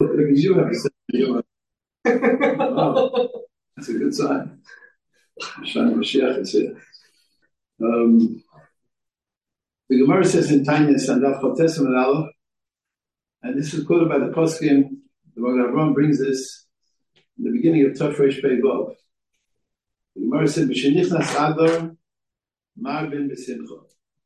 You have a sense of humor. Oh, that's a good sign. Mashiach is here. The Gemara says in Tanya Sandal Chotes and Aleph, and this is quoted by the Poskim. The Magen Avraham brings this in the beginning of Tafresh Pei Vav. The Gemara said, "B'shenichnas Adar Marbin b'Simcha."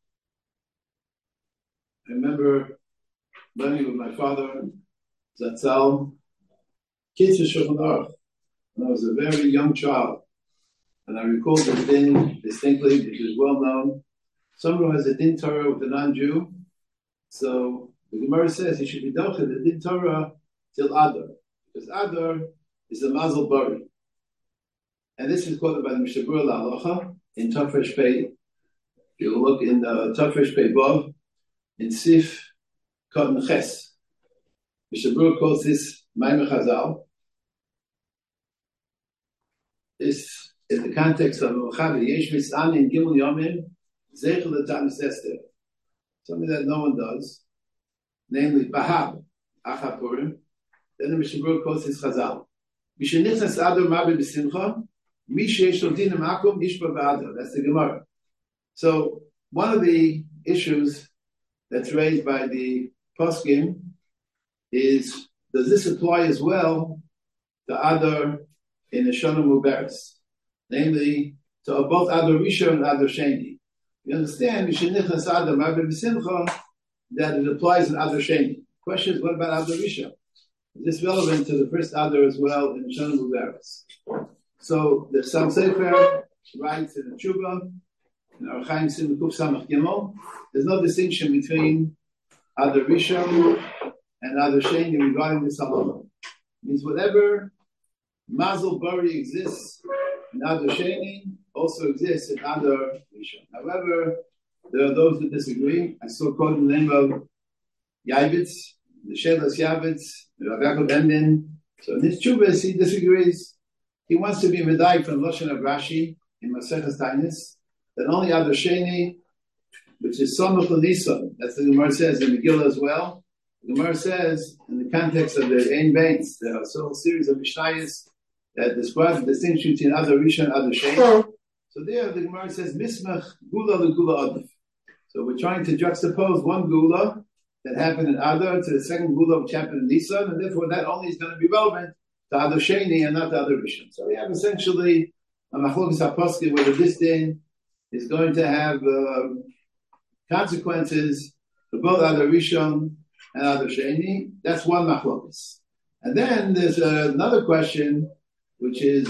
I remember learning with my father, Zatzal, Kitzur Shulchan Aruch, when I was a very young child. And I recall the din distinctly, which is well known. Someone who has a din Torah with a non-Jew, so the Gemara says he should be docheh the din Torah till Adar, because Adar is the Mazel Bari. And this is quoted by the Mishnah Berurah L'Halacha in Tafresh Pei. If you look in Tafresh Pei Vav, in Sif Katan Ches, Mishnah Berurah calls this Maimon Chazal. This in the context of Chavi Yesh Mis'an in Gimel Yomim Zeichel L'Tanis Esther, something that no one does, namely Bahab Achapurim. Then the Mishnah Berurah quotes his Chazal. Mishenichnas Adar Marbin b'Simcha, Mi sheyesh lo din ha'makom yishba b'Adar. That's the Gemara. So one of the issues that's raised by the Poskim is, does this apply as well to Adar in the Shana Muberes? Namely, to both Adar Rishon and Adar Sheni. You understand, Mishenichnas Adar Marbin b'Simcha, that it applies in Adar Sheni. The question is, what about Adar Rishon? Is this relevant to the first Adar as well in the Shana Muberes? So the Sam Sefer writes in the Tshuva, in Orach Chaim Simon Kuf Samach Gimel, there's no distinction between Adar Rishon and Adar Sheni regarding this halacha. It means whatever Mazel Bari exists in Adar Sheni also exists in Adar Rishon. However, there are those who disagree. I saw quote in the name of Yavitz, the Shelas Yavitz, Rav Yaakov Emden. So in his Tshuvas, he disagrees. He wants to be medayik from Lashon of Rashi in Maseches Tainis, that only Adar Sheni, which is Samach L'Nisan, that's the Gemara says in Megillah as well. The Gemara says, in the context of the Ein Beis, there are a whole series of Mishnayos that describe the distinction between Adar Rishon and Adar Sheni. So there, the Gemara says, Mismach Gula L'Gula Adif. So we're trying to juxtapose one Gula that happened in Adar to the second Gula which happened in Nisan, and therefore that only is going to be relevant to Adar Sheni and not to Adar Rishon. So we have essentially a Machlokes HaPoskim whether this din is going to have consequences for both Adar Rishon and Adar Sheni. That's one Machlokes. And then there's another question, which is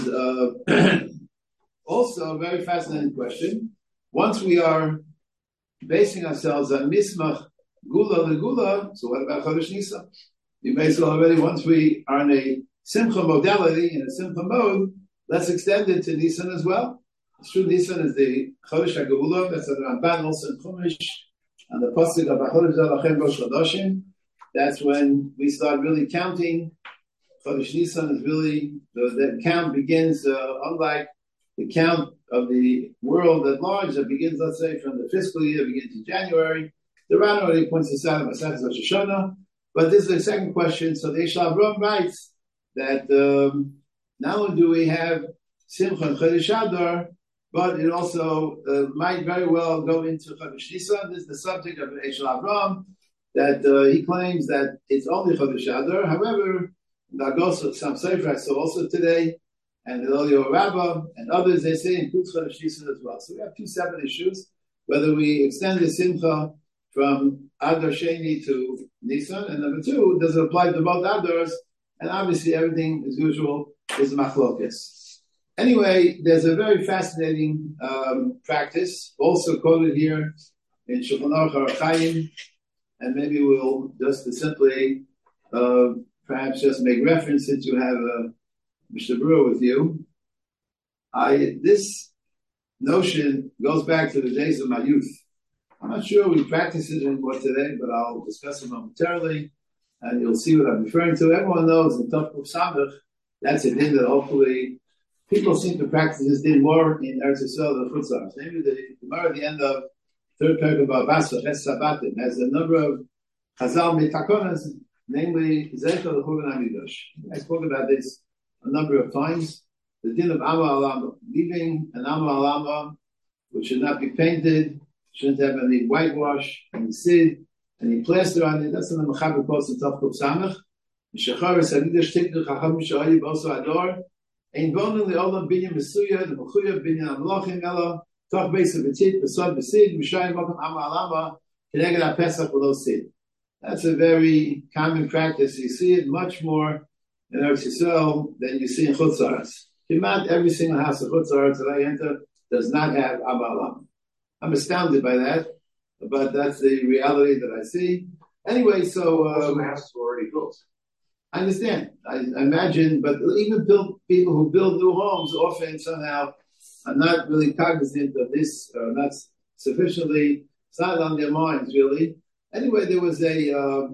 also a very fascinating question. Once we are basing ourselves on Mismach Gula L'Gula, so what about Chodesh Nisan? You may say already, once we are in a Simcha modality, in a Simcha mode, let's extend it to Nisan as well. It's true, Nisan is the Chodesh HaGeula, that's the Ramban also in Chumash, and the Pasuk of HaChodesh Zalachem Rosh Chodashim. That's when we start really counting. Chodesh Nisan is really, the count begins, unlike the count of the world at large, that begins, let's say, from the fiscal year, begins in January. The Ran already points this out in Maseches Rosh Hashanah. But this is the second question. So the Yeshua Avram writes that not only do we have Simcha and Chodesh Adar, but it also might very well go into Chodesh Nisan. This is the subject of Yeshua Avram, that he claims that it's only Chodesh Adar. However, the Agos of Sam Sefer I saw also today, and the Elio Rabbah and others, they say includes Chodesh Nisan as well. So we have two separate issues, whether we extend the Simcha from Adar Sheni to Nisan, and number two, does it apply to both Adars? And obviously everything, as usual, is Machlokes. Anyway, there's a very fascinating practice, also quoted here in Shulchan Aruch Orach Chaim, and maybe we'll just simply perhaps just make reference, since you have Mishnah Berurah with you. This notion goes back to the days of my youth. I'm not sure we practice it anymore today, but I'll discuss it momentarily, and you'll see what I'm referring to. Everyone knows in Tov Kuf Samach, that's a din that hopefully people seem to practice this din more in Eretz Yisrael than Chutz La'aretz. Maybe the Gemara at the end of third paragraph of Baba Basra, Ches Sabbatim, has a number of Chazal Mitakonas namely Zeichel L'Churban HaMikdash. I spoke about this a number of times. The din of Amma Alama, leaving an Amma Alama which should not be painted, shouldn't have any whitewash, any sid, any plaster on it. That's what the Mechaber calls in Tov Samach. Mishacharis Hamidash Tiknu Chacham Mishahayi B'Oso Ador. Ein Bonin Le'olam Binyan Mesuya, the Mechuya Binyan Amlochim Ela, Toch Beis V'Tit, B'Sod B'Sid, Mishayim Mokum Amma Alama, Keneged HaPesach V'Lo Sid. That's a very common practice. You see it much more in Eretz Yisrael than you see in Chutz La'aretz. Not every single house of Chutz La'aretz that I enter does not have Amma Alama. I'm astounded by that, but that's the reality that I see. Anyway, so the houses were already built. I understand. I imagine, but even people who build new homes often somehow are not really cognizant of this, not sufficiently. It's not on their minds really. Anyway, there was a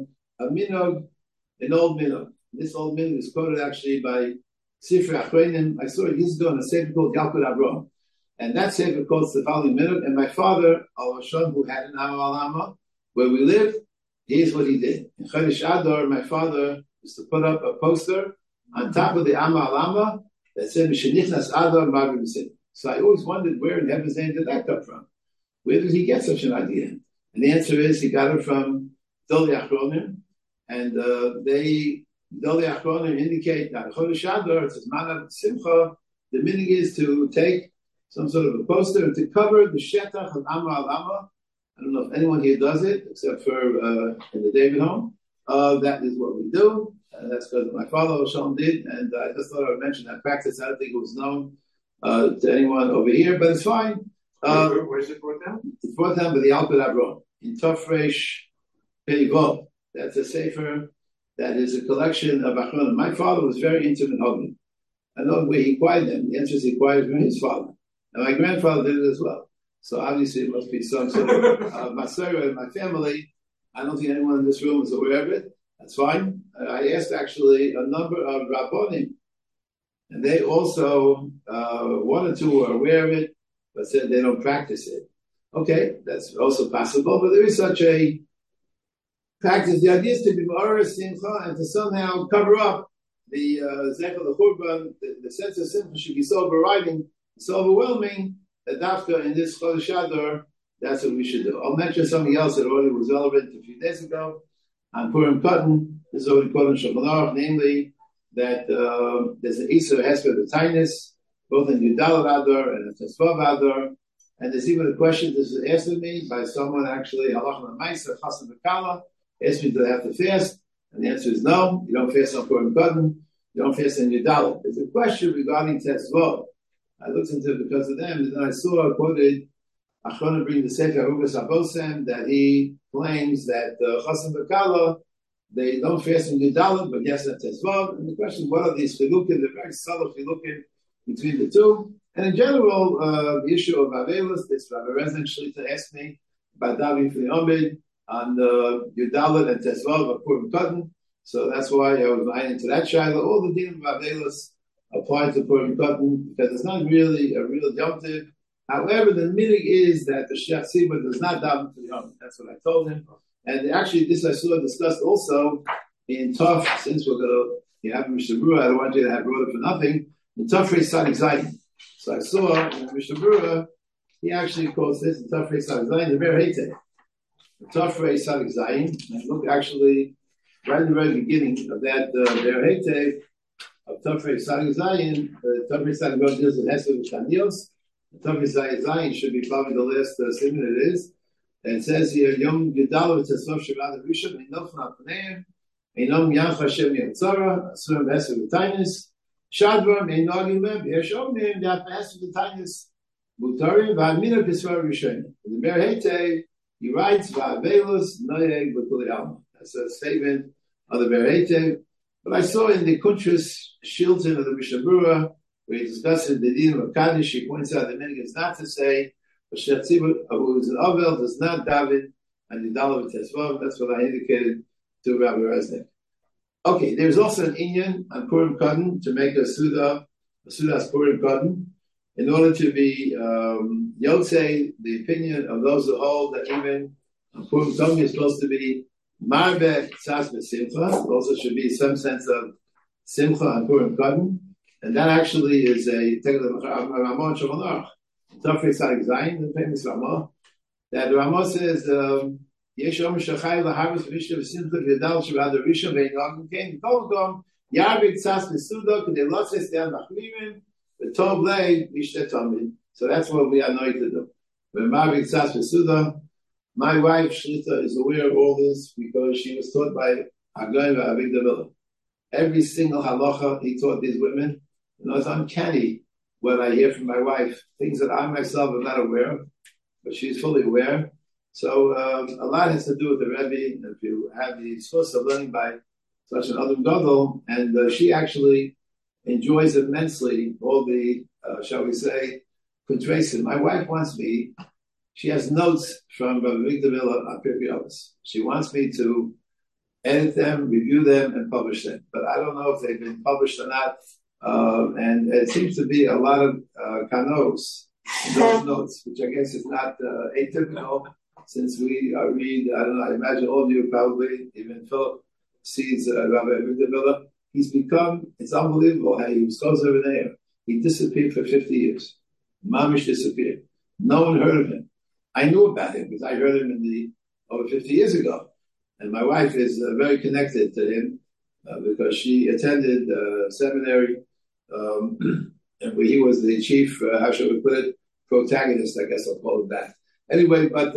minog, an old minog. This old minog is quoted actually by Sifrei Achronim. I saw it years ago in a sefer called Yalkut Avraham. And that sefer quotes the following minute. And my father, Al Hashon, who had an Amma Alama, where we lived, here's what he did. In Chodesh Adar, my father used to put up a poster on top of the Amma Alama that said, Mishenichnas Adar Magrim Sid. So I always wondered where in heaven's name did that come from? Where did he get such an idea? And the answer is he got it from Gdolei Achronim. And Gdolei Achronim indicate that Chodesh Adar, it's a man of Simcha, the meaning is to take some sort of a poster and to cover the shetach of Amma Alama. I don't know if anyone here does it, except for in the David home. That is what we do. That's because my father Shalom did, and I just thought I would mention that practice. I don't think it was known to anyone over here, but it's fine. Where's it brought down? It's brought down by the Yalkut Avraham in Tofresh Peivov. That's a sefer that is a collection of Achronim. My father was very intimate Hogin. I know where he acquired them. The answer is he acquired from his father. And my grandfather did it as well. So obviously it must be some sort of Masera in my family. I don't think anyone in this room is aware of it. That's fine. I asked actually a number of Rabbonim, and they also, one or two are aware of it, but said they don't practice it. Okay, that's also possible, but there is such a practice. The idea is to be Ma'ara Simcha and to somehow cover up the Zeichel L'Churban. The sense of Simcha should be so overriding, so overwhelming, that after in this Chodesh Adar, that's what we should do. I'll mention something else that already was relevant a few days ago. On Purim Katan, this is already quoted in Shulchan Aruch, namely that there's an Isur Hesper B'Tainis, both in Yudal Adar and in Tesvav Adar. And there's even a question, this was asked of me by someone actually, Halach L'Maisa, Chasam B'Kala, asked me, do I have to fast? And the answer is no, you don't fast on Purim Katan, you don't fast in Yudal. There's a question regarding Tesvav. I looked into it because of them, and then I saw quoted Achronim bring the Sefer Arugas Abosem that he claims that Chasam B'Kala, they don't fast in Yudal, but yes, at Tesvav. And the question is, what are these chilukim? They're very subtle chilukim between the two. And in general, the issue of Avelis, this Rabbi Rezin Shlita asked me about Davi for the Omid on Yudal and Tesvav of Purim Katan. So that's why I was lying into that shaila. All the din of Avelis apply to Purim Katan because it's not really a real Yom Tov. However, the minig is that the Shech Tzibur does not daven for the Yom. That's what I told him. And actually, this I saw discussed also in Tov, since we're going to, you have Mishnah Berurah, I don't want you to have wrote it for nothing, in Tofrei Sadik Zayin. So I saw in Mishnah Berurah, he actually calls this in Tofrei Sadik Zayin, the Ber Heitev. Tofrei Sadik Zayin, and look actually, right in the very beginning of that Ber Heitev, of Tofrei Sadik Zayin, Tofrei Sadik Zayin deals with Hesed V'Shanios. The Tofrei Zayin should be probably the last segment it is. And it says here, Yom Yudal V'Tesvav Shabbat Rishon, Einov F'Napneim, Einom Yach Hashem Yemtzara, Asurim V'Hesed V'Tainis, Shadvar Meinogim Lem, Yesh Omnim, Yach V'Hesed V'Tainis, Mutarim V'Amina B'Svar Rishon. In the Ber Heitev, he writes V'Avelus Noyeg B'Kuli Alma. That's a statement of the Ber Heitev. But I saw in the Kuntras Shilton of the Mishnah Berurah, where he discusses the din of Kaddish, he points out that many is not to say, but Shech Tzibur, who is an Avel, does not daven and Yudal V'Tesvav. That's what I indicated to Rabbi Reznik. Okay, there's also an inyan on Purim Katan to make a Sudas Purim Katan, in order to be Yotzei, the opinion of those who hold that even Purim Katan is supposed to be Marbe tzas b'simcha also should be some sense of simcha on Purim Kaddish, and that actually is a take the Ramah Shulchan Aruch, Tafrei Tzadik Zayin, the famous Ramah, that Ramah says Yesh Omer Shachai LaHarvest V'Rishon V'Simcha V'Yadal Shabbat Rishon V'Yinagim Kain V'Kolgom Yarbik Tzas V'Suda K'dei Lotzes De'an Machmirim V'Tov Lei Mishte Tomid. So that's what we are known to do. V'Marbik Tzas V'Suda. My wife Shlita is aware of all this because she was taught by Hagoy V'Avigdor Miller. Every single halacha he taught these women. You know, it's uncanny what I hear from my wife, things that I myself am not aware of, but she's fully aware. So a lot has to do with the Rebbe. If you have the source of learning by such an Adam Gadol, and she actually enjoys immensely all the, shall we say, contrasting. My wife wants me, she has notes from Avigdor Miller on Pirkei Avos. She wants me to edit them, review them, and publish them. But I don't know if they've been published or not. And it seems to be a lot of kanos in those notes, which I guess is not atypical, since we read, I don't know, I imagine all of you probably, even Philip sees Rabbi Avigdor Miller. He's become, it's unbelievable how he was close over there. He disappeared for 50 years. Mamish disappeared. No one heard of him. I knew about him because I heard him over 50 years ago. And my wife is very connected to him because she attended seminary, and he was the chief, how should we put it, protagonist, I guess I'll call it that. Anyway, but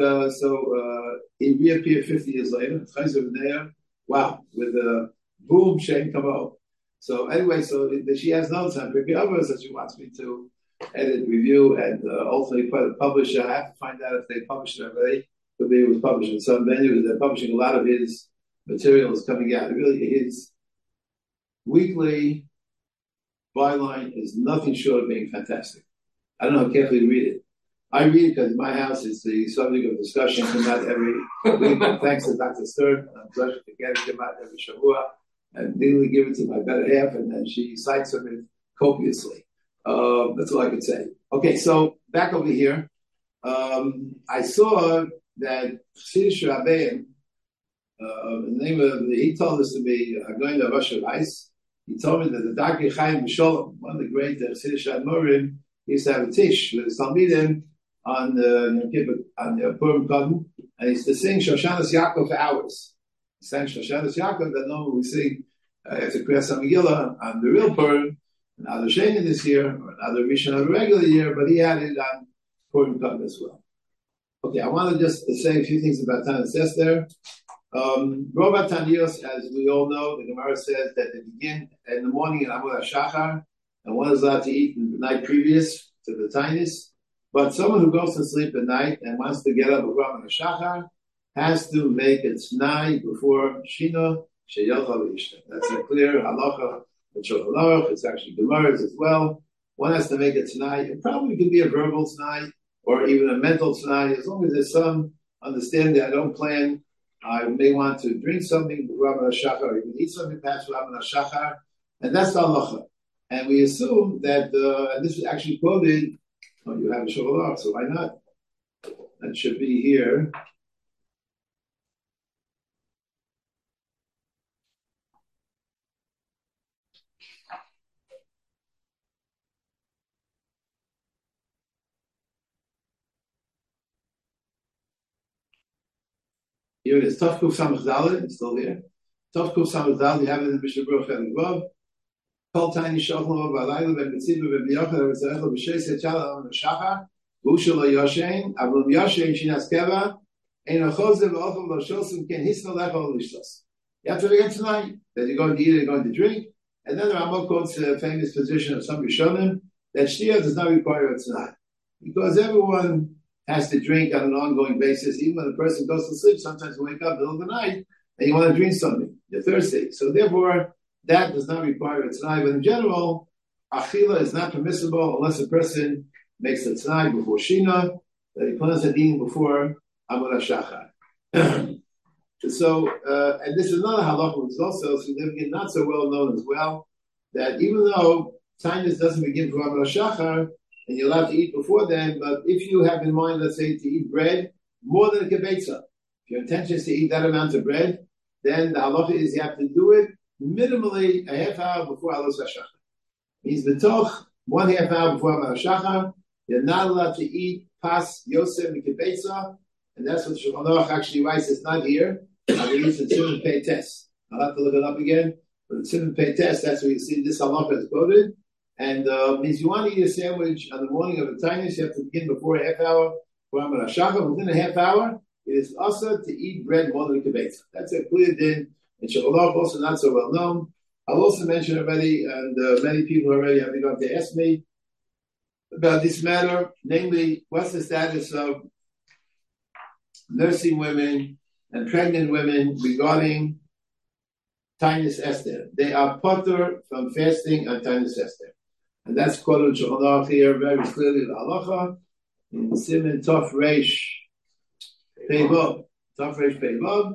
he reappeared 50 years later. Wow, with boom, Shem Kamo. So anyway, so she has notes on Pirkei Avos that she wants me to edit, review, and ultimately publish. I have to find out if they published it already. Could be it was published in some venue. They're publishing a lot of his materials coming out. Really, his weekly byline is nothing short of being fantastic. I don't know how carefully you read it. I read it because in my house it's the subject of discussion. Come out every week. Thanks to Dr. Stern. I'm blessed to get it come out every Shavua and immediately give it to my better half, and then she cites from it copiously. That's all I can say. Okay, so back over here. I saw that Chassidus Rabbeim, the name of he told this to me, going to Rosh Hashanah. He told me that the Darkei Chaim B'Sholom, one of the great Chassidus Admorim, he used to have a tish with his Talmidim on Purim Kaddish, and he used to sing Shoshanas Yaakov for hours. He sang Shoshanas Yaakov that normally we sing after Kriyas HaMegillah on the real Purim, another Sheni this year, or another Rishon of a regular year, but he had it on Purim Kaddish as well. Okay, I want to just say a few things about Tanis Esther. Rov Taniyos, as we all know, the Gemara says that they begin in the morning in Amud HaShachar, and one is allowed to eat the night previous to the Tanis. But someone who goes to sleep at night and wants to get up before Amud HaShachar has to make it T'nai before Shina Sheyalcha V'Yishta. That's a clear halacha in Shulchan Aruch. It's actually Gemara's as well. One has to make it T'nai. It probably can be a verbal T'nai or even a mental T'nai, as long as there's some understanding. I don't plan. I may want to drink something before Amud HaShachar, or even eat something past Amud HaShachar, and that's the halacha. And we assume that, and this is actually quoted, you have a Shulchan Aruch, so why not? That should be here. Here it is. Tov Kuf Samach Daled. It's still there. Tov Kuf Samach Daled. You have it in the Mishnah Berurah and Vav. Kol Tiny Shochan Lo Valayla Ben Mitziva Ben B'Yochad V'Tzarechel B'Sheis Etchala On Shachar V'Usha Lo Yoshein Avlam Yoshein Shinas Keva Ein Achoze V'Ochel Lo Shosem Ken Hisno Lecha Lo Lishtos. You have to forget tonight that you're going to eat, you're going to drink, and then the Rambam quotes a famous position of some Rishonim that Shtia does not require it tonight because everyone has to drink on an ongoing basis. Even when a person goes to sleep, sometimes you wake up in the middle of the night and you want to drink something. You're thirsty. So therefore, that does not require a t'nai. But in general, achila is not permissible unless a person makes a t'nai before Shina, that he plans on eating before Amud HaShachar. So, and this is another halacha which is also significant, not so well known as well, that even though Tainus doesn't begin before Amud HaShachar, and you're allowed to eat before then, but if you have in mind, let's say, to eat bread more than a kibetza, if your intention is to eat that amount of bread, then the halacha is you have to do it minimally a half hour before Alos HaShachar. Means betoch 1/2 hour before Alos HaShachar, you're not allowed to eat pas yosef mikibetza, and that's what Shulchan Aruch actually writes. It's not here. I believe it's in Simon Pei Tes. I'll have to look it up again. But in Simon Pei Tes, that's where you see this halacha is quoted. And means you want to eat a sandwich on the morning of the Tainus, you have to begin before a half hour before Alos HaShachar. Within a half hour, it is also to eat bread more than kibetza. That's a clear din. And Shulchan Aruch also not so well known. I'll also mention already, and many people already have begun to ask me about this matter, namely, what's the status of nursing women and pregnant women regarding Tainus Esther. They are potter from fasting on Tainus Esther. And that's quoted in Shulchan Aruch here very clearly, the halacha, in Siman Tov Reish Pei Vav. Tov Reish Pei Vav.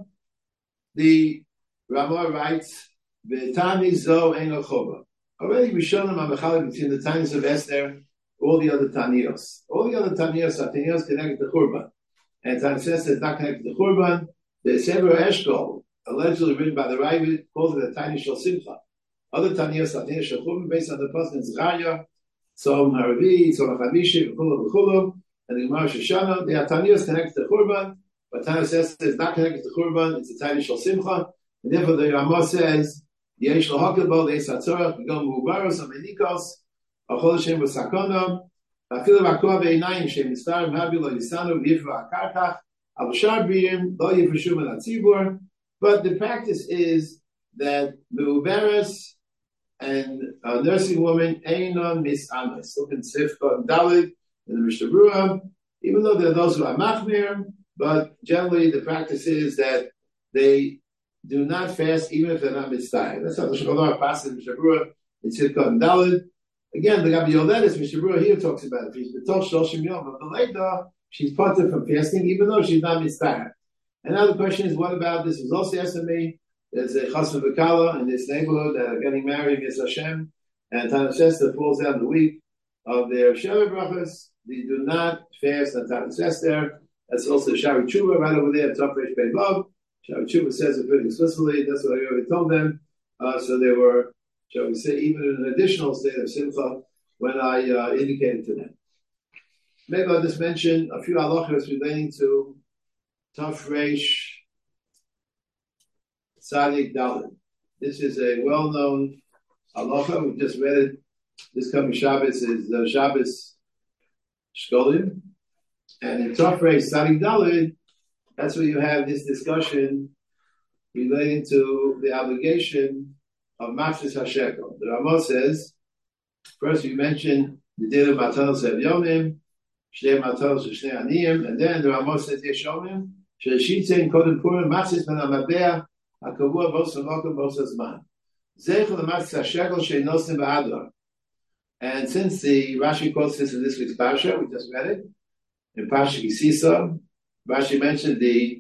The Ramah writes, V'tani zo ein chova. Already we shown them between the Tainus of Esther, all the other Tanios. All the other Tanios are Tanios connected to Churban. And Tainus Esther is not connected to Churban. The Sefer Eshkol, allegedly written by the Ravid, calls it a Tainus Shel Simcha. Other Tanios are Tainus Shel Churban, based on the person in Zechariah, Tzom Haravi, Tzom HaChamishi, V'chulu, and the Gemara Shoshana. They are Tanios connected to Churban, but Tainus Esther is not connected to Churban. It's a Tainus Shel Simcha. And therefore the Ramah says, Yesh lohakil bo leis hatzorach b'gam mubaros amenikos achol shem v'sakonam v'afilu v'akoa v'einayim shem mistarim habi lo yisanu v'yifru ha'karkach al shar b'yim lo yifreshu min hatzibur. But the practice is that mubaros and a nursing woman einon misanas. Look in Sifka and Dalit in the Mishnah Berurah. Even though there are those who are machmir, but generally the practice is that they do not fast even if they're not mitzvah. That's how the Shulchan Aruch passes in Mishnah Berurah in Tzidkot and Dalit. Again, the Gabi Yoledes, Mishnah Berurah here talks about it. She's betoch shoshim yom, but the later she's parted from fasting even though she's not mitzvah. And now the question is, what about this? Was also asked to me. There's a chassan v'kala in this neighborhood that are getting married, Yis Hashem, and Tainus Esther falls down the week of their Sheva brachas. They do not fast on Tainus Esther. That's also Shari Tshuva right over there, Tov Reish Pei Vav. Shari Tshuva says it pretty explicitly. That's what I already told them. So they were, shall we say, even in an additional state of simcha when I indicated to them. Maybe I'll just mention a few halachas relating to Tov Reish Tzadik Dalet. This is a well-known halacha. We just read it. This coming Shabbos is Shabbos Shkolim. And in Tov Reish Tzadik Dalet, that's where you have this discussion relating to the obligation of Machzis HaShekel. The Ramah says, first we mentioned the din of Matanos Yomim, Shnei Matanos Shnei Aniyim, and then the Ramah says Yeshomim, Sheshitzein Kodem Purim, Machzis Ben HaMabea, HaKavua Bos HaMokim Bos HaZman. Zeichel the Machzis HaShekel Sheinosim Ba'ador. And since the Rashi quotes this in this week's Parsha, we just read it, in Parsha Kisisa, Rashi mentioned the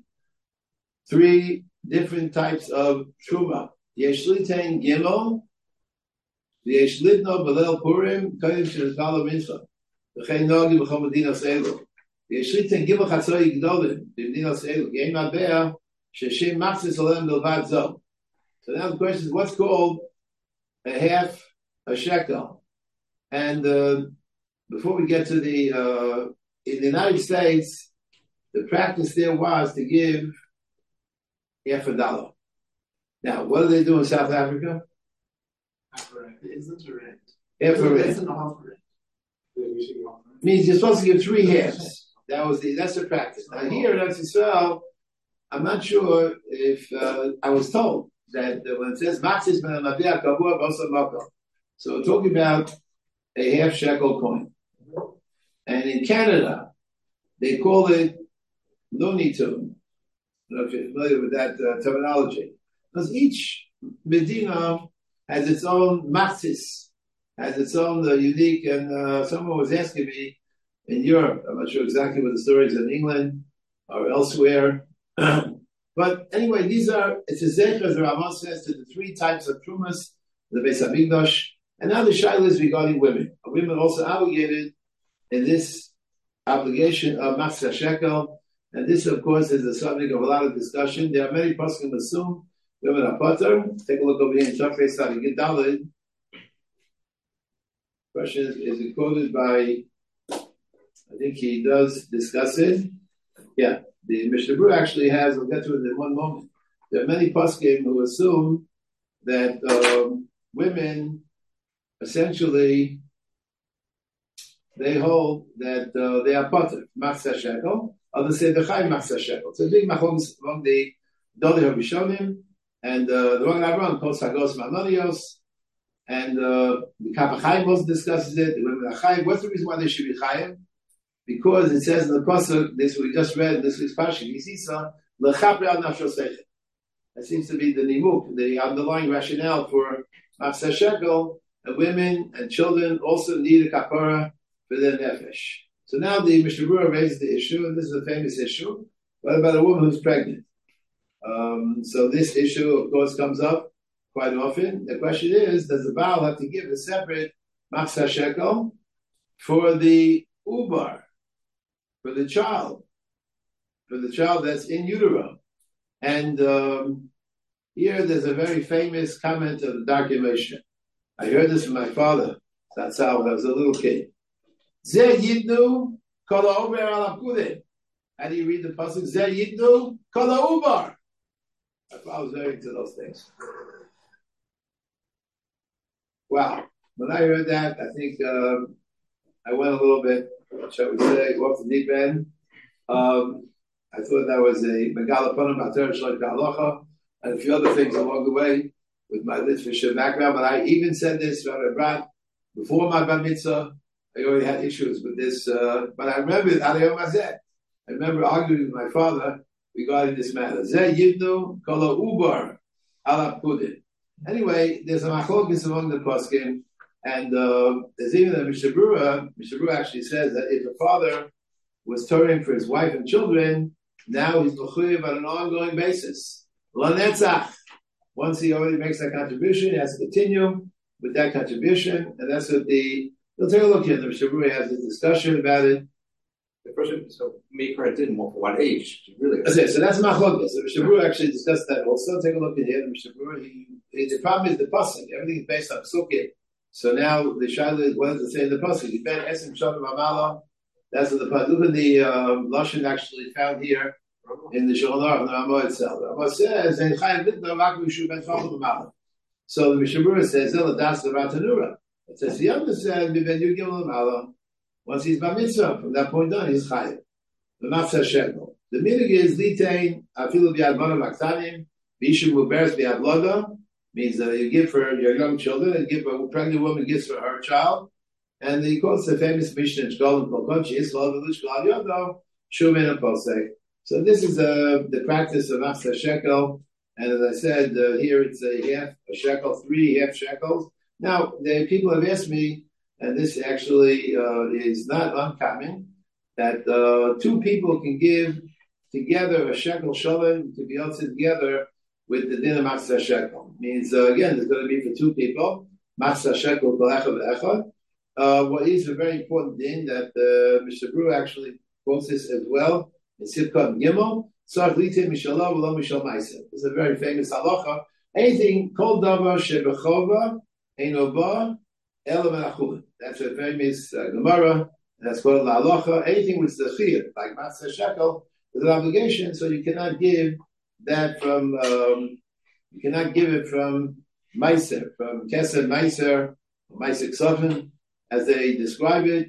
three different types of truma. Yesh litein gimel, yesh litno belel purim, kayim shenetalo mitzvah. V'chein nogi b'chol medinas elu. Yesh litein gimel chatzoi gdolim, b'medinas elu. Yein mabea, sheshim machzis olem bilvad zo. So now the question is, what's called a half a shekel? And before we get to the, in the United States, the practice there was to give half $1. Now, what do they do in South Africa? Half a rent. Isn't a rent. Half a rent. Isn't a half a rent. Means you're supposed to give 3 halves. That's the practice. Now here in Eretz Yisrael, I'm not sure if I was told that when it says Machzis Ben HaMabea Kavua Bos HaMokom, so we're talking about a half shekel coin. And in Canada, they call it Looney Tune. I don't know if you're familiar with that terminology. Because each Medina has its own machzis, has its own unique, and someone was asking me in Europe, I'm not sure exactly what the story is in England or elsewhere. But anyway, it's a zecher, as the Ramah says, to the 3 types of trumas, the Beis HaMikdash, and now the shaila is regarding women. Women also obligated in this obligation of Machzis HaShekel. And this, of course, is the subject of a lot of discussion. There are many poskim assume women are potter. Take a look over here in Shafei Sadi Gidalid. Question is it quoted by, I think he does discuss it. Yeah, the Mishnah Berurah actually has, we'll get to it in one moment. There are many poskim who assume that women, essentially, they hold that they are potter, machzah shekel. Others say the chai machzah shekel. So big machlokas among the Doli HaRishonim, and the Rogan Avraham calls Sagos Manonios, and the Kaf HaChaim discusses it. The women are chayim. What's the reason why they should be chayim? Because it says in the pasuk, this we just read, this week's parsha, Yisisa lechaper al nafsho seichel. That seems to be the nimuk, the underlying rationale for machzah shekel. And women and children also need a kapara for their nefesh. So now the Mishnah Berurah raises the issue, and this is a famous issue. What about a woman who's pregnant? So this issue, of course, comes up quite often. The question is, does the Baal have to give a separate machzah shekel for the ubar, for the child that's in utero? And here there's a very famous comment of the Darkei Moshe. I heard this from my father, that's how when I was a little kid. Zeh yidnu kol ha'ober al ha'pkudim. How do you read the pasuk? Zeh yidnu kol ha'ubar. I was very into those things. Wow. When I heard that, I think I went a little bit, shall we say, off the deep end. I thought that was a Megala Panam Bater Shloik Halacha and a few other things along the way with my literature background. But I even said this, Rabbi Brat, before my Bar Mitzvah. I already had issues with this, but I remember it. I remember arguing with my father regarding this matter. Zeh yibnu kol ha'ubar al ha'pkudim. Anyway, there's a machlokes among the poskim, and there's even a Mishnah Berurah. Mishnah Berurah actually says that if a father was turning for his wife and children, now he's mechuyev on an ongoing basis. Lanetzach. Once he already makes that contribution, he has to continue with that contribution, and that's what we'll take a look here. The Mishnah Berurah has a discussion about it. The person, so make her didn't for what age? Really? Okay, so that's machlokes. The Mishnah Berurah actually discussed that also. Take a look at here. The Mishnah Berurah, the problem is the pasuk. Everything is based on psukim. So now the shaila is what does it say in the pasuk? You ben esim shavim amala. That's what the pasuk. Look at the lashon actually found here in the Shulchan Aruch, in the Ramah itself. The Ramah says, "Ein chayim litna makru yishu ben chacham amala." So the Mishnah Berurah says, "Zel das the ratanura." It says the other said, "Ben yugim amala." Once he's bar mitzvah, from that point on, he's chayim. The machzah shekel. The minig is litain afilu biad bana maktanim b'ishu muberes biad loda, means that you give for your young children and give a pregnant woman gifts for her child. And he quotes the famous Mishnah in Shkolim Kolkonchi Yisrael v'Lushkal Yodo Shumin and Posei. So this is the practice of machzah shekel, and as I said, here it's a shekel, 3.5 shekels. Now the people have asked me, and this actually is not uncommon, that two people can give together a shekel shalom to be also together with the din of machzah shekel. Means again, it's going to be for two people. Machzah shekel kol echad ve'echad. What is a very important din that Mishnah Berurah actually quotes this as well in Sivkot Gimel. Tzarich litin mishallah v'lo mishal ma'aser. This is a very famous halacha. Anything kol davar shebechova eino ba ela menachulin. That's a famous Gemara. That's called la halacha. Anything with the chiyuv, like machzah shekel, is an obligation. So you cannot give that from. You cannot give it from meiser, from keser meiser, meiser ksofin, as they describe it.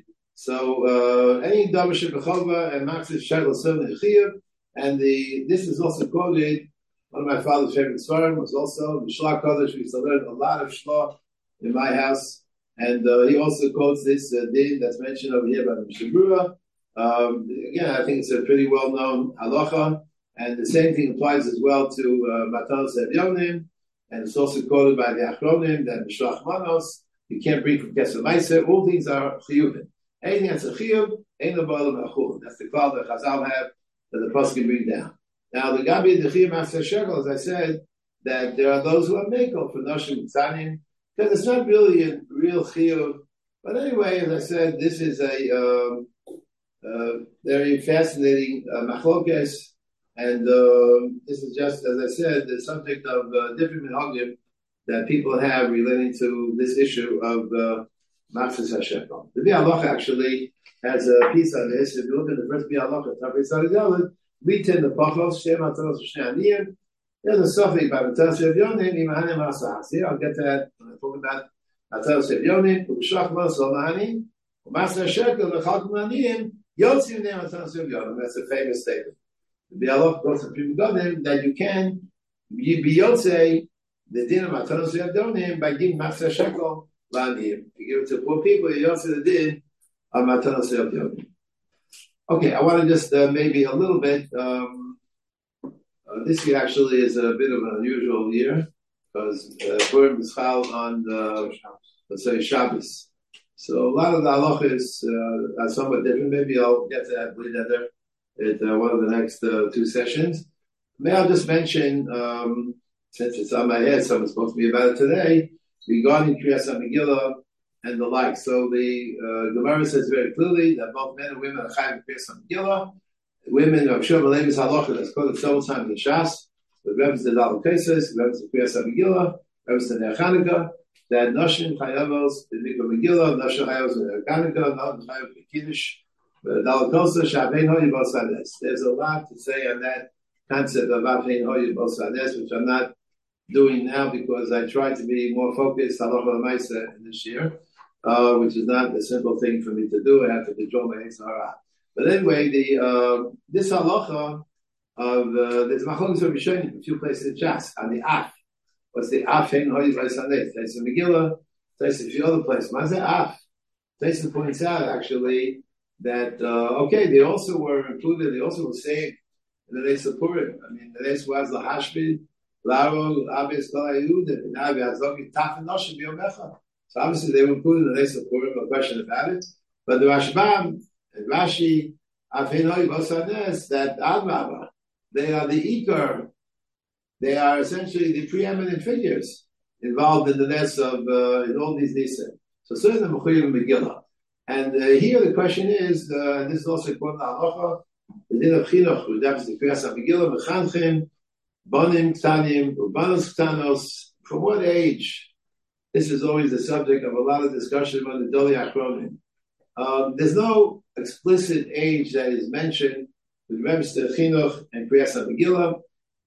So any davar shebechova and machzah shekel certainly chiyuv. And this is also quoted. One of my father's favorite svarim was also the Shlach Kodesh. We used to learn a lot of Shlach in my house. And he also quotes this din that's mentioned over here by the Mishnah Berurah. Again, I think it's a pretty well-known halacha. And the same thing applies as well to Matanos Evyonim. And it's also quoted by the Achronim that Mishlach Manos, you can't bring from Keser Meiser. All things are chiyuvin. Anything that's a chiyuv, ain't no ba'alam achul. That's the cloud that Chazal have that the Pasuk can bring down. Now, the Gabi, the chiyuv machzah shekel, as I said, that there are those who are mekel for Noshim Tzanim, because it's not really a real chiyuv. But anyway, as I said, this is a very fascinating machlokes, And this is just, as I said, the subject of different minhagim that people have relating to this issue of Matzis HaShekel. The Bi'alacha actually has a piece on this. If you look at the first Bi'alacha, Tafei Tzadid Litin the Pachos, Shem HaTzanos V'Shnei Aniyim. There's a suffix by Matzis Yonim, Imahanim Asahas. Here, I'll get to that when I talk about Matzis Yonim, U'Shach Masol Mahanim, U'Matzis HaShekel, V'Chalkum Aniyim, Yotzim Ne'em Matzis Yonim. That's a famous statement. The Bi'alacha goes to Pri Megadim that you can be Yotzei the din of Matanos Yonim by giving Matzis HaShekel La'aniyim. You give it to poor people, you Yotzei the din of Matanos Yonim. Okay, I want to just maybe a little bit. This year actually is a bit of an unusual year because Purim is held on let's say Shabbos. So a lot of the halachas are somewhat different. Maybe I'll get to that later at one of the next two sessions. May I just mention, since it's on my head, someone spoke to me about it today, regarding Kriyas HaMegillah and the like. So the Gemara says very clearly that both men and women are chayav Kriyas HaMegillah. Women of Shur B'Levis Halacha, that's called several times in Shas, with reference to Daled Kesos, reference to Kriyas HaMegillah, reference to Ner Chanukah, that Noshim Chayavos, the Mikra Megillah, Noshim Chayavos, the Ner Chanukah, Noshim Chayavos, the Kiddush, Daled Kesos, Shavein Hoyi Bos Hades. There's a lot to say on that concept of Avein Hoyi Bos Hades, which I'm not doing now because I try to be more focused Halacha L'Maaseh in this year, which is not a simple thing for me to do. I have to control my Yitzhara. But anyway, this halacha of there's machlokes of Rishonim, a few places in Shas on the af. What's the af? Hein hoyi v'asaneh. There's a Megillah. There's a few other places. What's the af? Tyson points out actually that okay, they also were included. They also were saved in the Neis of Purim. I mean, the Neis was the Hashbid, Laro, Abis, Kolayud, and Navi Azogi, Taf and Noshim Yomecha. So obviously they were included in the Neis of Purim. No question about it. But the Rashbam and Rashi, Afenoi Bosanes, that Admava, they are the Ikar, they are essentially the preeminent figures involved in the ness of in all these nisim. So certainly Mechuyim Megillah. And here the question is, and this is also quoted in Halacha, the din of Chinuch, which is the Kriyas HaMegillah, Mechanchim, Bonim Ktanim, Urbanos Ktanos. From what age? This is always the subject of a lot of discussion among the Doli Achronim. There's no explicit age that is mentioned with reference to Chinuch and Kriyas HaMegillah.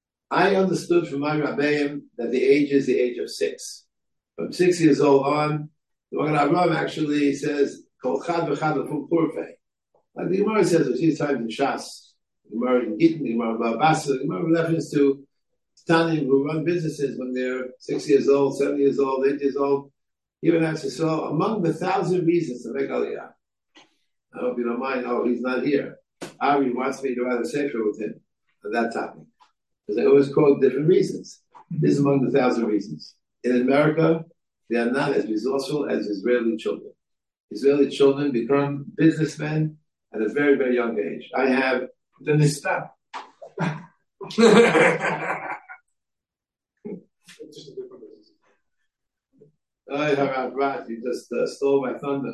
I understood from my Rabbeim that the age is the age of 6. From 6 years old on, the Magen Avraham actually says, Kol Chad V'Chad L'Fum Purfei. Like the Gemara says a few times in Shas, the Gemara in Gittin, the Gemara in Babasa, the Gemara in reference to Tanim who run businesses when they're 6 years old, 7 years old, 8 years old. Even after so, among the 1,000 reasons to make Aliyah. I hope you don't mind. Oh, he's not here. Ari wants me to write a sefer with him on that topic. Because they always quote different reasons. This is among the 1,000 reasons. In America, they are not as resourceful as Israeli children. Israeli children become businessmen at a very, very young age. I have... Then they stop. It's just a different business. You just stole my thunder.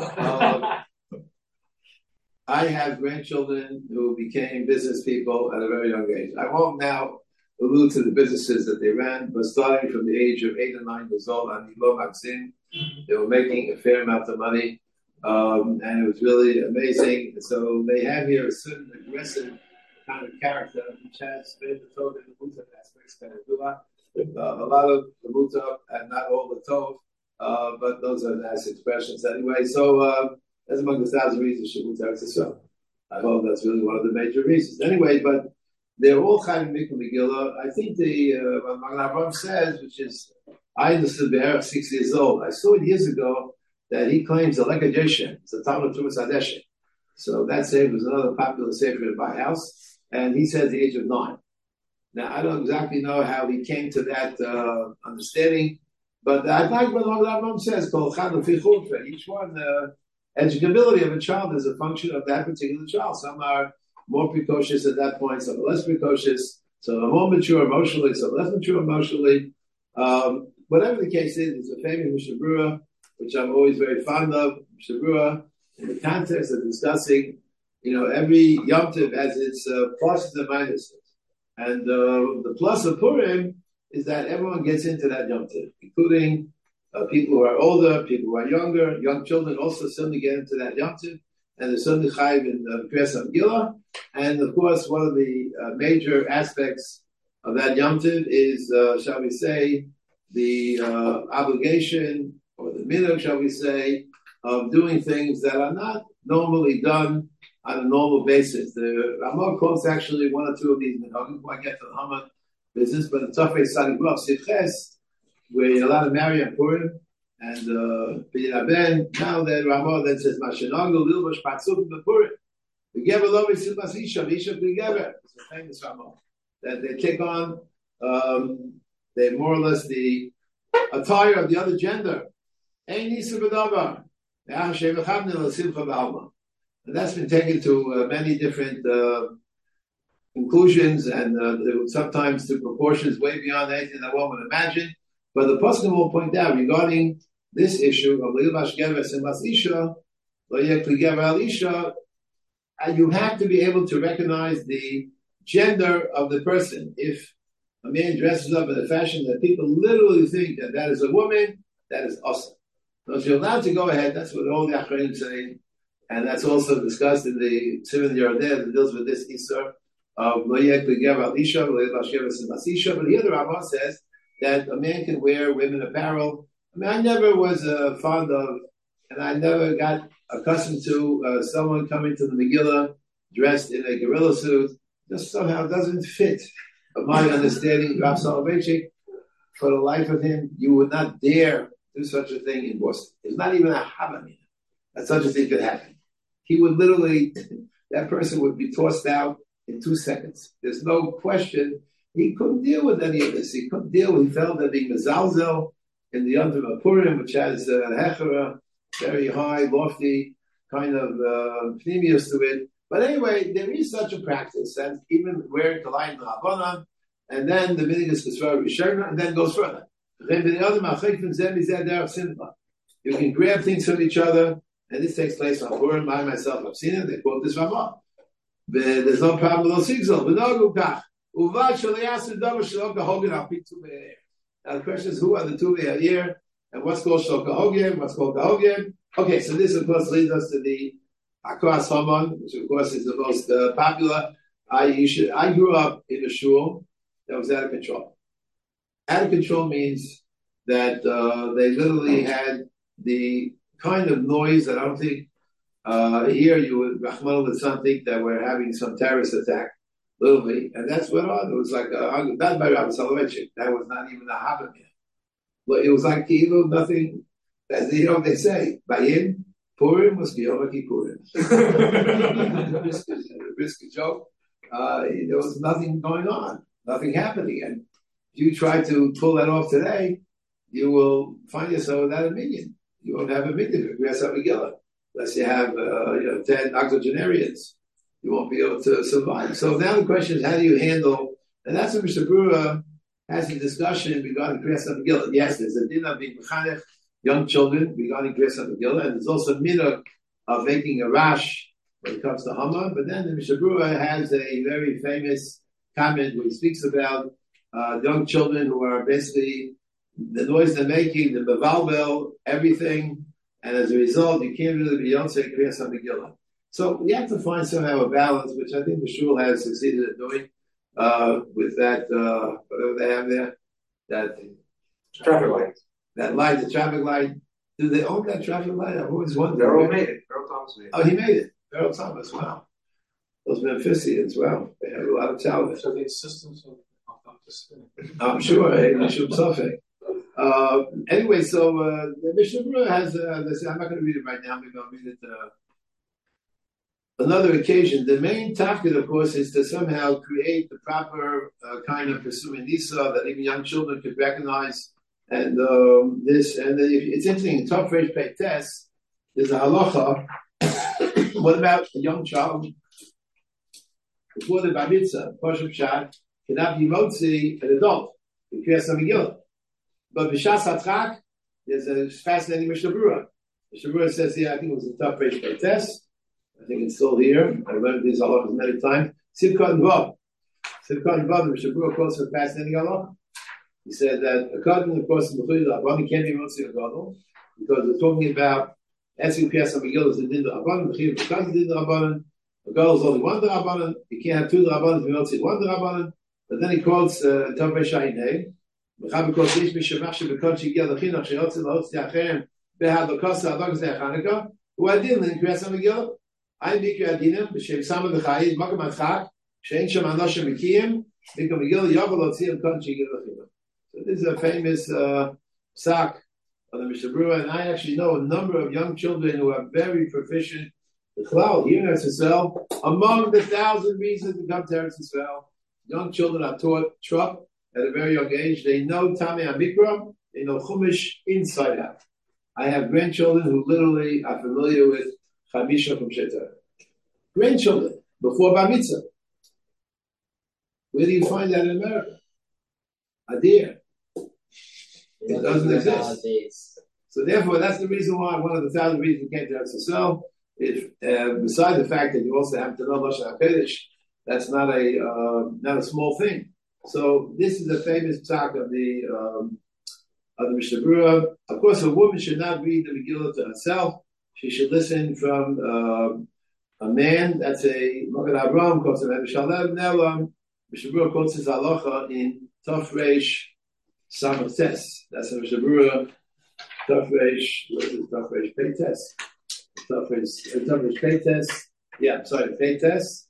I have grandchildren who became business people at a very young age. I won't now allude to the businesses that they ran, but starting from the age of 8 or 9 years old on Ilo Maxim, they were making a fair amount of money, and it was really amazing. So they have here a certain aggressive kind of character, which has been the Tov and the Muta aspects kind of do a lot of the Muta and not all the Tov, but those are nice expressions anyway. So that's among the 1,000 reasons Shabbat Eretz. I hope that's really one of the major reasons. Anyway, but they're all Chaim Mikra Megillah. I think what Magen Avraham says, which is, I understood Be'erach 6 years old. I saw it years ago that he claims the Lekha Jeshem. It's a Talmud Tumas Hadeshen. So that sefer was another popular sefer in my house. And he says the age of 9. Now, I don't exactly know how he came to that understanding, but I like what Magen Avraham says, Kol Chad L'Fi Churfa. Each one, educability of a child is a function of that particular child. Some are more precocious at that point, some are less precocious, some are more mature emotionally, some are less mature emotionally. Whatever the case is, it's a famous Mishnah Berurah, which I'm always very fond of. Mishnah Berurah, in the context of discussing, every Yom Tov has its pluses and minuses. And the plus of Purim is that everyone gets into that Yom Tov, including people who are older, people who are younger, young children also suddenly get into that Yom Tov, and there's suddenly Chayiv in Kriyas Megillah. And of course, one of the major aspects of that Yom Tov is, shall we say, the obligation or the minhag, shall we say, of doing things that are not normally done on a normal basis. The Ramah quotes actually one or two of these minhagim before I get to the Haman business, but in Tafrei Sadigov Sivches, where you're allowed to marry on Purim, and Ben, now that Ramah then says, Mashanagu, Lilbash Patsuk, the Purim. The Geber Lovi Silbas Isha, Isha Geber. It's a famous Ramah. That they take on, they more or less the attire of the other gender. And that's been taken to many different conclusions and sometimes to proportions way beyond anything that one would imagine. But the Poskim will point out regarding this issue of Lilbash Gever Silbas Isha, you have to be able to recognize the gender of the person. If a man dresses up in a fashion that people literally think that that is a woman, that is awesome. So if you're allowed to go ahead, that's what all the Achronim say, and that's also discussed in the Tzivin Yardeh that deals with this Isur of Lo Yek L'Gever Al Isha, Lo Yek L'Gever Simas Isha. But here the Rambam says that a man can wear women apparel. I mean, I never was fond of, and I never got accustomed to someone coming to the Megillah dressed in a gorilla suit. Just somehow doesn't fit my understanding. Rav Soloveitchik, for the life of him, you would not dare do such a thing in Boston. It's not even a Havamina that such a thing could happen. He would literally, that person would be tossed out in 2 seconds. There's no question. He couldn't deal with any of this. He felt that being Mezalzel in the Yom Tov Purim, which has Hechera, very high, lofty kind of pneumius to it. But anyway, there is such a practice, and even wearing Kalayim L'Habonon, and then the minhag is Kesvar Rishona, and then goes further. You can grab things from each other, and this takes place on Purim. I myself have seen it. They quote this Ramah. There's no problem with Sigzol. Now the question is, who are the two Ve'ayir, and what's called Shloka Hogiem, what's called Gahogiem? Okay, so this of course leads us to the Akras Haman, which of course is the most popular. I grew up in a shul that was out of control. Out of control means that they literally had the kind of noise that I don't think here you would, Rahman would think that we're having some terrorist attack, literally, and that's what on. It was like not by Rabbi Soloveitchik. That was not even a Havamina. But it was like nothing. As they say, by him, Purim was Yom Kippurim. Risky joke. There was nothing going on, nothing happening. And if you try to pull that off today, you will find yourself without a minyan. You won't have a minyan for Kriyas Megillah unless you have 10 octogenarians. You won't be able to survive. So now the question is, how do you handle? And that's what Mr. Brewer has a discussion regarding Kriyas Megillah. Yes, there's a din of being mechanech young children regarding Kriyas Megillah, and there's also a minhag of making a rash when it comes to Haman. But then the Mishnah Berurah has a very famous comment where he speaks about young children who are basically the noise they're making, the mevalbel, everything, and as a result, you can't really be say Kriyas Megillah. So we have to find somehow a balance, which I think the shul has succeeded at doing with that whatever they have there, that Traffic lights. That light, the traffic light. Do they own that traffic light? I've always wondered. Beryl made it. Beryl Thomas made it. Oh, he made it. Beryl Thomas. Wow. Those Memphissians. Wow. They have a lot of talent. So the assistants of Dr. Spinning. I'm sure. Anyway, so the Mishnah Berurah has. I'm not going to read it right now. Maybe I'll read it another occasion. The main tafkid, of course, is to somehow create the proper kind of pursuing nisa that even young children could recognize. And this, and it's interesting. In Tov Reish Pei Tes, there's a halacha. What about a young child before the bar mitzvah? Poshup Shad cannot be motzi an adult in Kriyas Megillah. But b'shas hatzchak, there's a fascinating Mishnah Berurah. Mishnah Berurah says here, I think it was in Tov Reish Pei Tes. I think it's still here. I learned these halachas many times. Simcha and Vav. the Kohen Gadol, Mishnah Berurah quotes from fascinating halacha. He said that according to the course of the Rabbanim can't be Motzi Gadol because we're talking about asking Pias Megillah is the din Rabbanim, Mechiv because the din Rabbanim. A Gadol is only one Rabbanim. You can't have two Rabbanim if you Motzi one Rabbanim. But then he quotes Tov Beishainei. Mechaber quotes Ish Mishamach Shebekod Shigia Lechinach Sheyotzim Lahotzi Achem Behad Lokasa Adok Zeh Chanukah Hu Adin Lin Pias Megillah. I make you Adinim B'Shem Sama B'Chayim Makam Adchak Shein Shem Anoshim Mikiyim Mikam Megillah Yavel Otziim Kod Shigia Lechinach. So this is a famous psak of the Mishnah Berurah, and I actually know a number of young children who are very proficient in Chlal here in Eretz Yisrael. Among the 1,000 reasons to come to Eretz Yisrael, young children are taught Truck at a very young age. They know Tamei HaMikra, they know Chumash inside out. I have grandchildren who literally are familiar with Chamisha from Shetar. Grandchildren, before Bar Mitzvah. Where do you find that in America? Adir. It doesn't exist. So therefore, that's the reason why, one of the 1,000 reasons we came to Eretz Yisrael. Besides the fact that you also have to know Lashon HaKodesh, that's not a small thing. So this is a famous psak of the Mishnah Berurah. Of course, a woman should not read the Megillah to herself. She should listen from a man. That's a Magen Avraham quotes him. Mishnah Berurah quotes his halacha in Tov Reish Samach Tes. That's a Mishnah Berurah. Tov Reish, what is it? Tov Reish Peites. Tov Reish Peites. Yeah, sorry, Peites.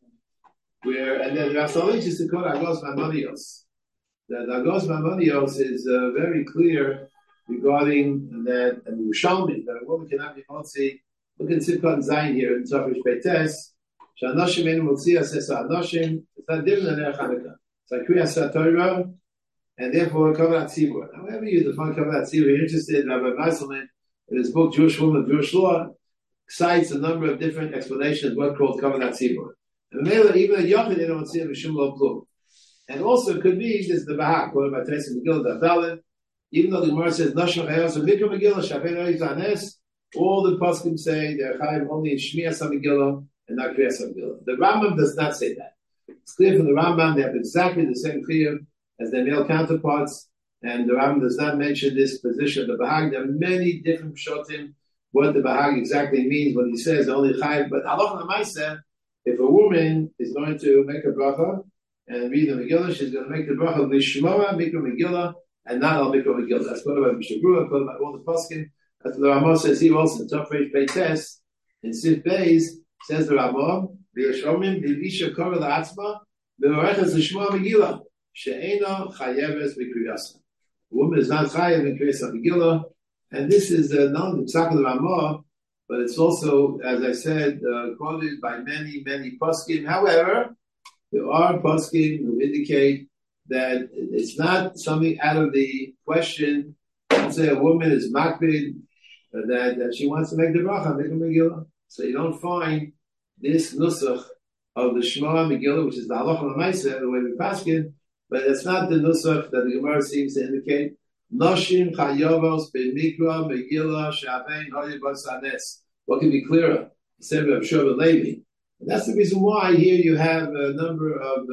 Where, and then Rav Salish is to quote Agos Maimonios. That Agos Maimonios is very clear regarding that, and Yerushalmi, that a woman cannot be motzi. Look at Sivkot Zayin here in Tov Reish Peites. Shanoshim enu motzia says Anoshim. It's not different than Erech Hanukkah. It's like Kriyas HaTorah, and therefore Kavanat Tzibur. However you define Kavanat Tzibur, you're interested in Rabbi Weiselman in his book Jewish Woman, Jewish Law, cites a number of different explanations of what's called Kavanat Tzibur. And even a Yochid in Motzia Mishum Lo Klum. And also it could be this is the Bahak, quoted by Teresa Megillah Davalin. Even though the Gemara says Nashon Chayos and Mikra Megillah Shafei Nois Anes, all the poskim say they're Chayim only in Shmiyas HaMegillah and not Kriyas HaMegillah. The Rambam does not say that. It's clear from the Rambam they have exactly the same chiyuv as their male counterparts, and the Rambam does not mention this position of the Bahag. There are many different pshatim what the Bahag exactly means, what he says, only chayiv. But halacha l'maaseh, if a woman is going to make a bracha and read the Megillah, she's going to make the bracha l'shmoa mikra Megillah and not al mikra Megillah. That's quoted by Mishnah Berurah, quoted by all the poskim. As the Ramah says here also, Tov Reish Peites in Sif Beis says the Ramah, v'yashomim v'isha kora la'atzma v'marechas l'shmoa Megillah she'ena chayeves v'kriyasa. A woman is not chayev in kriyasa Megillah, and this is not the psak of the Ramah, but it's also, as I said, quoted by many, many poskim. However, there are poskim who indicate that it's not something out of the question. Let's say a woman is makbid, that she wants to make the bracha, make a Megillah. So you don't find this nusach of the Shema Megillah, which is the halacha l'maaseh, the way we paskin, but it's not the nusach that the Gemara seems to indicate. Noshim chayavos b'mikra Megillah she'avein hoyibas anes. What can be clearer? Said Rav Shua Levi. And that's the reason why here you have a number of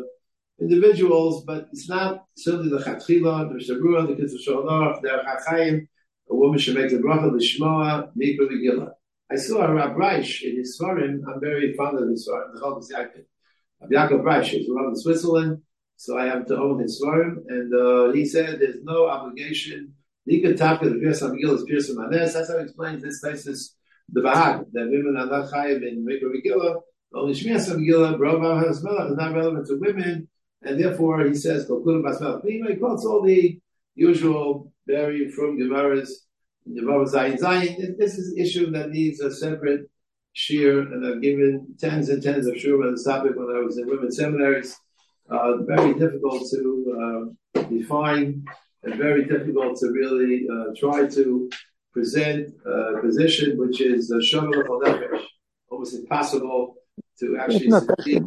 individuals, but it's not certainly the Chatchila, the Mishnah Berurah, the Kitzur Shulchan, the Chachayim. A woman should make the bracha l'shmoa mikra Megillah. I saw a Rav Reish in his Svarim. I'm very fond of his Svarim. The Chalvus Yaakov. Yaakov Reish is from Switzerland, so I have to own his Svarim. And he said there's no obligation. Nika Taka, the Pirs HaMegillah is Pirs HaManes. That's how he explains this basis. The Bahag, that women are not chayiv in Mikra Megillah, only Shmiyas HaMegillah, Brova HaSmelach is not relevant to women, and therefore he says, Kolkulim Basmelach. He quotes all the usual, very from Gemaras, Gemara Zayin Zayin. This is an issue that needs a separate shir, and I've given tens and tens of shir on the topic when I was in women's seminaries. Very difficult to define, and very difficult to really try to present a position which is shomer l'chol nefesh, almost impossible to actually succeed.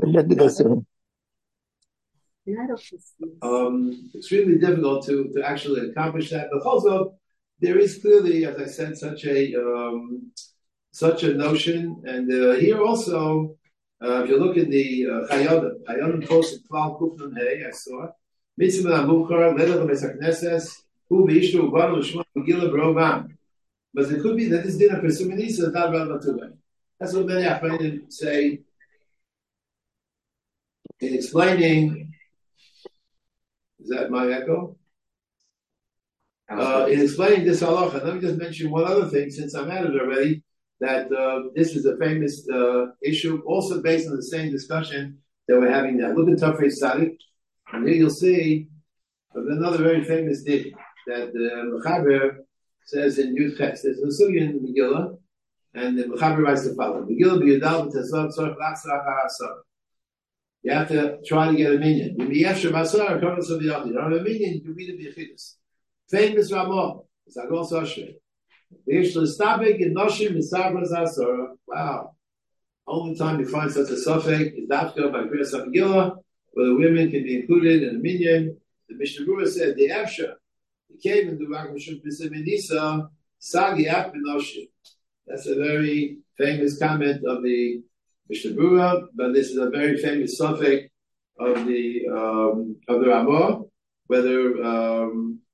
Extremely difficult to actually accomplish that. But also, there is clearly, as I said, such a notion, and here also If you look in the Chayodim posted Klal Kufnun Hey, I saw Mitzvah Amukar, Ledach Mesakneses, Hu Vishnu Baruch Shmuel Megillah Brovam. But it could be that this dinner for Sumanisa is not relevant to them. That's what many Achronim say in explaining. Is that my echo? In explaining this halacha, let me just mention one other thing, since I'm at it already, that this is a famous issue, also based on the same discussion that we're having now. Look at Tafrei Tzadik, and here you'll see another very famous thing that the Mechaber says in Yud Ches. There's a sugya in the Megillah, and the Mechaber writes the following: Megillah b'Yudal b'Tezot tzorich l'achzor achar asar. You have to try to get a minyan. If you have a minyan, you can read it b'Yechidus. Famous Ramah, it's Agol Soshe. Wow. Only time you find such a suffix is Dafka by Kriyas HaMegillah, where the women can be included in a minyan. The Mishnah Berurah said, the Efsha, he came in the Rak Mishum Pisim Nisa, Sagi Af B'Noshim. That's a very famous comment of the Mishnah Berurah, but this is a very famous suffix of the Ramah, whether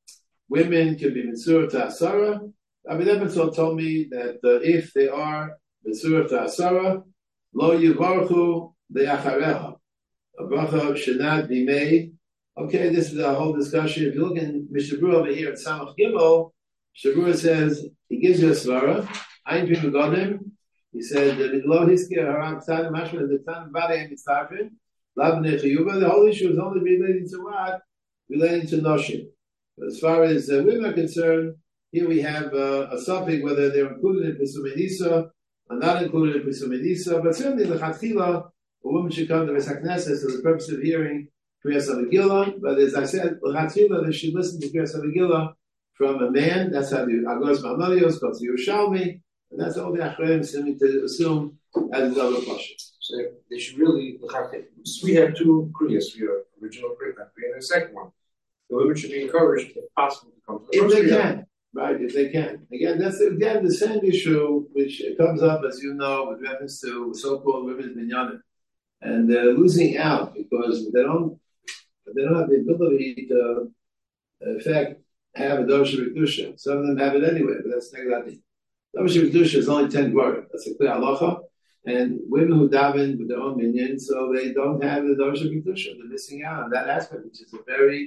women can be Mitzur to Asara. Rabbi Levinson told me that if they are Mitzur to Asara, Lo Yivarchu Le'achareha. A bracha should not be made. Okay, this is a whole discussion. If you look in Mishnah Berurah over here at Samach Gimel, Mishnah Berurah says, he gives you a svara. Ein Pim Godim. He said, Lo Hiskir Haram Tzad Mashma the Tan Vadei Mitzarfin. Lav Nechiyuba. The whole issue is only relating to what? Relating to Noshim. As far as women are concerned, here we have a suffix whether they're included in Pesum Edisa or not included in Pesum Edisa, but certainly the Chatchila, a woman should come to Beis HaKnesses for the purpose of hearing Kriyas HaMegillah. But as I said, the Chatchila, they should listen to Kriyas HaMegillah from a man. That's how the Agos Ma'amadios goes to Yerushalmi, and that's all the Achreim seem to assume as a double question. So they should really look at it. So we have two Kriyas. We have original Kriya and the second one. The women should be encouraged, if possible, to come to the if they can, right? If they can. Again, that's the same issue which comes up, as you know, with reference to so-called women's minyanim, and they're losing out because they don't have the ability to, in fact, have a Dosha Rikdusha. Some of them have it anyway, but that's negative. Dosha Rikdusha is only 10 Gvarim. That's a clear halacha. And women who daven with their own minyan, so they don't have the Dosha Rikdusha. They're missing out on that aspect, which is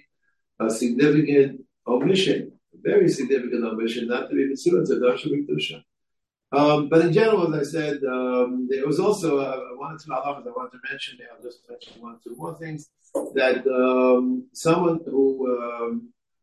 a significant omission, a very significant omission, not to be considered to Dosha Rikdusha. But in general, as I said, there was also one or two halachas I wanted to mention. I'll just mention one or two more things. That someone who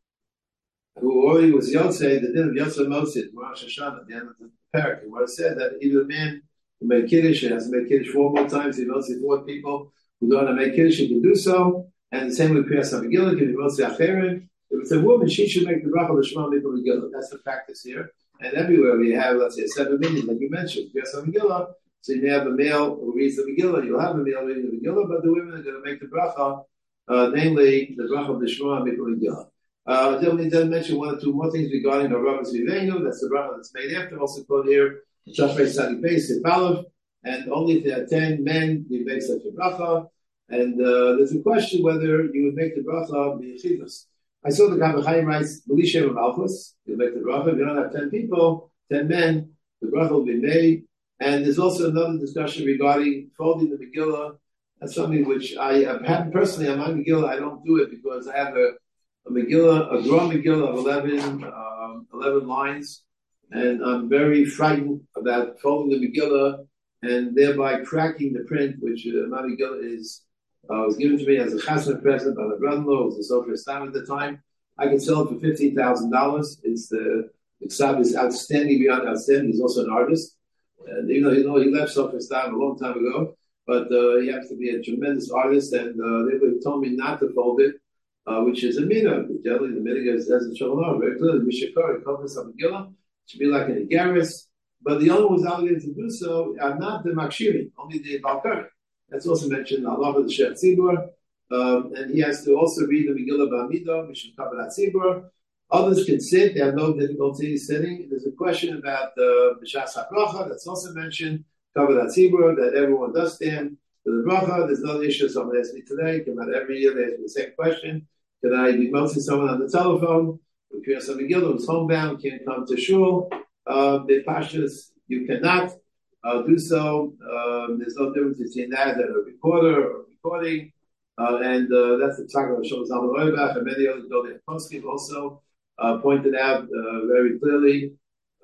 already was Yotzei, the din of Yotzei Motzit, Rosh Hashanah, at the end of the parak, where it said that either a man who made Kiddush has to make Kiddush 4 more times, he Motzei 4 people who don't want to make Kiddush, he can do so. And the same with Kriyas HaMegillah, can be Motzei Acheren. If it's a woman, she should make the bracha L'Shema Mikol Megillah. That's the practice here. And everywhere we have, let's say, 7 million, like you mentioned, Kriyas HaMegillah. So you may have a male who reads the Megillah, you'll have a male reading the Megillah, but the women are going to make the bracha, namely the bracha L'Shema Mikol Megillah. Then we then mention 1 or 2 more things regarding the Rabbis Vivenu. That's the bracha that's made after, also called here, Shafrei Tzadik Beis, Sipalav. And only if there are 10 men, we make such a bracha. And there's a question whether you would make the bracha b'yechidus. I saw the Kaf HaChaim writes, B'li Shem Malchus, you'll make the bracha. If you don't have 10 people, 10 men, the bracha will be made. And there's also another discussion regarding folding the Megillah. That's something which I have had personally on my Megillah. I don't do it because I have a Megillah, a drawn Megillah of 11 lines. And I'm very frightened about folding the Megillah and thereby cracking the print, which my Megillah is. Was given to me as a chasna present by my brother-in-law. It was a Sofer Stam at the time. I can sell it for $15,000. It's the Ksab is outstanding beyond outstanding. He's also an artist, and even though he left Sofer Stam a long time ago, but he has to be a tremendous artist. And they told me not to fold it, which is a minhag. Generally, the minhag says in Shalom very clearly, Mishakar, Kofis Megillah should be like an Igaris. But the only one who's obligated to do so are not the Makshirim, only the Balkari. That's also mentioned in Allah of the Sheikh Tzibur. And he has to also read the Megillah Ba'amidah, Mishum Kabbalat Tzibur. Others can sit, they have no difficulty sitting. There's a question about the B'Shas HaBracha, that's also mentioned, Kabbalat Tzibur, that everyone does stand. the bracha, there's no issue. Someone asked me today, come out every year, they ask me the same question. Can I be mostly someone on the telephone? If you're some Megillah who's homebound, can't come to shul, the pashas, you cannot do so. There's no difference between that and a recorder or recording. And that's the talk of Shlomo Zalman Auerbach, and many other Gedolei Poskim also pointed out very clearly.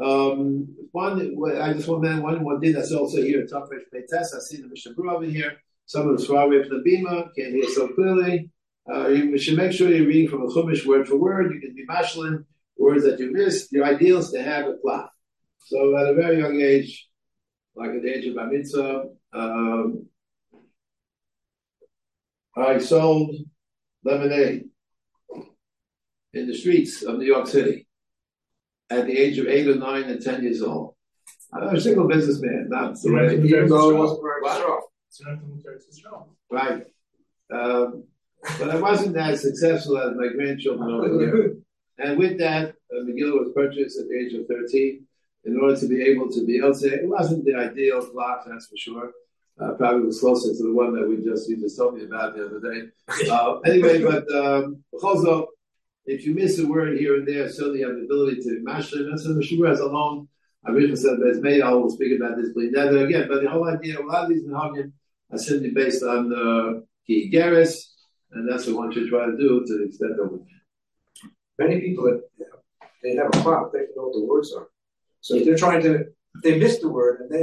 I just want to mention one more thing that's also here at Tafresh Peites. I see the Mishnah Berurah over here. Some of us far away from the Bima, can't hear so clearly. You should make sure you're reading from a Chumash word for word. You can be mashlin words that you missed. Your ideal is to have a clock. So at a very young age, like at the age of Bar Mitzvah, I sold lemonade in the streets of New York City at the age of 8 or 9 and 10 years old. I was a single businessman, not the way. Even though it wasn't Right. But I wasn't as successful as my grandchildren over here. And with that, Megillah was purchased at the age of 13 in order to be able to be Yotze. It wasn't the ideal clock, that's for sure. Probably was closer to the one that you just told me about the other day. Anyway, but also, if you miss a word here and there, certainly you have the ability to master it. So the Shura as alone, I originally said that maybe I will speak about this never again. But the whole idea, a lot of these minhagim are simply based on Ki Geras, and that's what one should try to do to the extent that we can. Many people, they have a clock, they know what the words are. So if they're trying to, if they miss the word and they